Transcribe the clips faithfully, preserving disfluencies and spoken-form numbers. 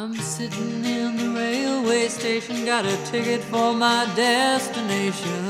I'm sitting in the railway station, got a ticket for my destination.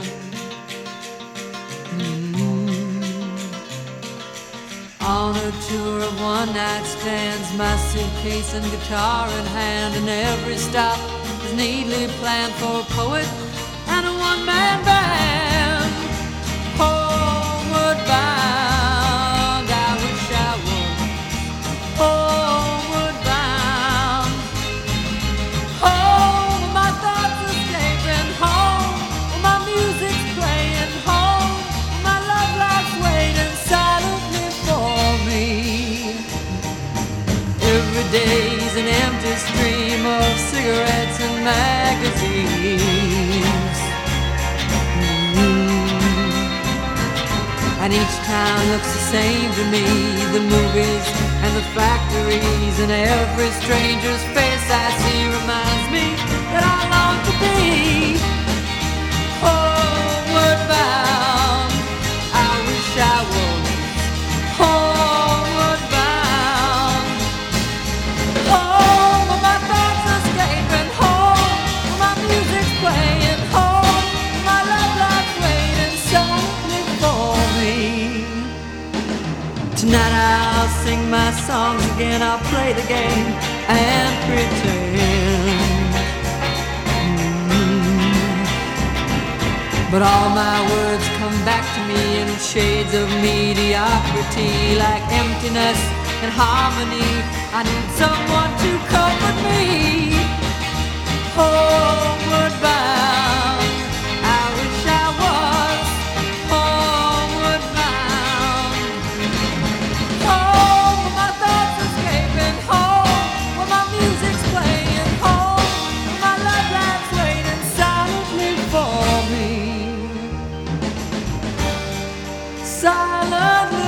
Mm. On a tour of one-night stands, my suitcase and guitar in hand, and every stop is neatly planned for a poet and a one-man band. Homeward bound, I wish I was homeward bound. Home, where my thoughts escaping. Home, where my music's playing. Home, where my love life's waiting silently for me. Every day's an empty stream of cigarettes and magazines. And each town looks the same to me, the movies and the factories, and every stranger's face I see reminds me that I long to be homeward bound. I wish I was homeward bound. Home, where my thoughts escaping. Home, where my music's playing. Home, where my love life's waiting silently for me. Tonight I'll sing my songs again, I'll play the game and pretend. Mm. But all my words come back to me in shades of mediocrity, like emptiness and harmony. I need someone to comfort me. Homeward bound, I wish I was homeward bound. Home, where my thoughts escaping. Home, where my music's playing. Home, where my love life's waiting silently for me. Silently